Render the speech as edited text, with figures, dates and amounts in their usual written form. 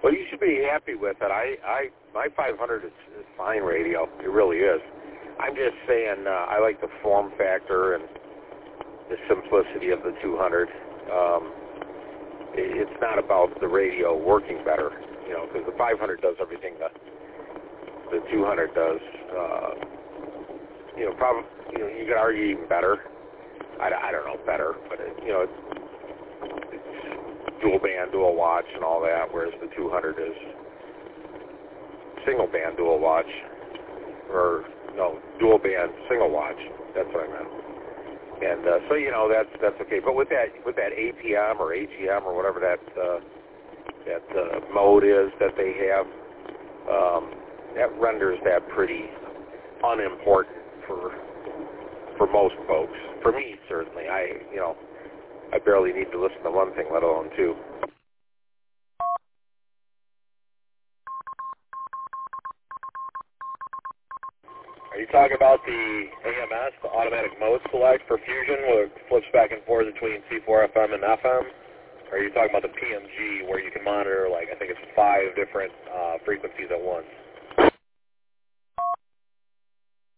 Well, you should be happy with it. My 500 is fine radio. It really is. I'm just saying I like the form factor and the simplicity of the 200. It's not about the radio working better, because the 500 does everything the 200 does. Probably, you could argue even better. I don't know better, but it's dual band, dual watch, and all that, whereas the 200 is single band, dual watch, or no, dual band, single watch. That's what I meant. And so that's okay. But with that APM or AGM or whatever that mode is that they have, that renders that pretty unimportant for most folks. For me, certainly, I barely need to listen to one thing, let alone two. Are you talking about the AMS, the automatic mode select for Fusion, where it flips back and forth between C4 FM and FM? Or are you talking about the PMG, where you can monitor, I think it's 5 different frequencies at once?